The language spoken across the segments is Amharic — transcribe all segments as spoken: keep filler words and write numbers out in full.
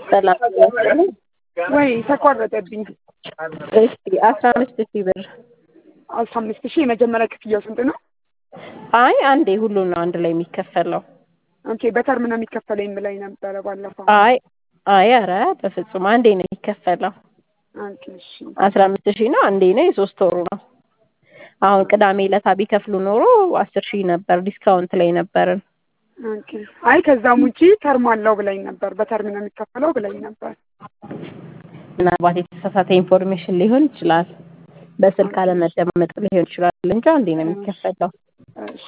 ሰላም ነው ወይ ተቆረጠብኝ። እስቲ አስራ አምስት ሺህ ብር አስራ አምስት ሺህ የመጀመሪያ ክፍያው ስንት ነው? አይ አንዴ ሁሉን ነው አንድ ላይ የሚከፈለው። ኦኬ በተርም ነው የሚከፈለኝ ብላኝ ነበረ ባለፈው። አይ አይ ኧረ በፍጹም አንዴ ነው የሚከፈለው። ኦኬ እሺ አስራ አምስት ሺህ ነው አንዴ ነው የሶስት ወሩ ነው። አሁን ቅዳሜ ዕለት ቢከፍሉ ኖሮ አስር ሺህ ነበር ዲስካውንት ላይ ነበርን። ኦኬ አይ ከዛም ውጪ ተርም አለው ብላኝ ነበር። በተርም ነው የሚከፈለው ብላኝ ነበር። ምናልባት የተሳሳተ ኢንፎርሜሽን ሊሆን ይችላል። በስልክ አለመደማመጥ ሊሆን ይችላል እንጂ አንዴ ነው የሚከፈለው። እሺ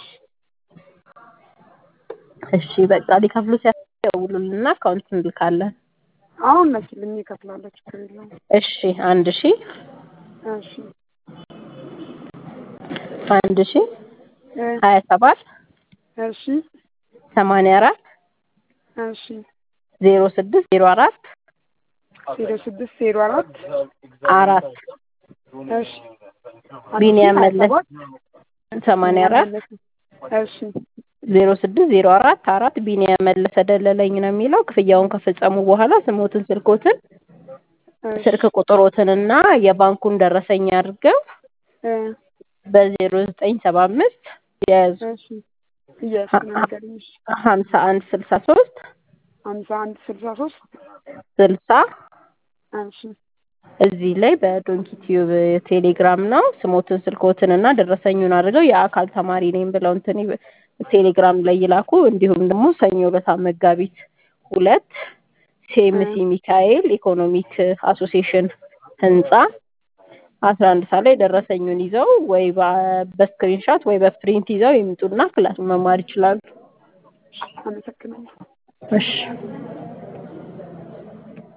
እሺ በቃ ሊከፍሉ ሲያደውሉልና አካውንት እንልካለን። አሁን መስልኝ ይከፍላለች ችግር የለውም። እሺ አንድ ሺህ እሺ አንድ ሺህ ሀያ ሰባት እሺ ሰማንያ አራት እሺ ዜሮ ስድስት ዜሮ አራት ዜሮ ስድስት ዜሮ አራት አራት እሺ ቢኒያም መለስ ሰማንያ አራት እሺ ዜሮ ስድስት ዜሮ አራት አራት ቢኒያም መለሰ ደለለኝ ነው የሚለው። ክፍያውን ከፈጸሙ በኋላ ስሞትን ስልኮትን ስልክ ቁጥሮትንና የባንኩን ደረሰኝ አድርገው በዜሮ ዘጠኝ ሰባ አምስት ያዙ ሀምሳ አንድ ስልሳ ሶስት ሀምሳ አንድ ስልሳ ሶስት ስልሳ እሺ እዚህ ላይ በዶንኪ ቲዩብ ቴሌግራም ነው ስሞትን ስልኮትንና ደረሰኙን አድርገው የአካል ተማሪ ነኝ ብለው እንትን ቴሌግራም ላይ ይላኩ። እንዲሁም ደግሞ ሰኞ ዕለት መጋቢት ሁለት ሴምሲ ሚካኤል ኢኮኖሚክ አሶሲዬሽን ህንጻ አስራ አንድ ሰዓት ላይ ደረሰኙን ይዘው ወይ በስክሪንሾት ወይ በፕሪንት ይዘው ይምጡና ክላስ መማር ይችላሉ። አመሰግናለሁ። እሺ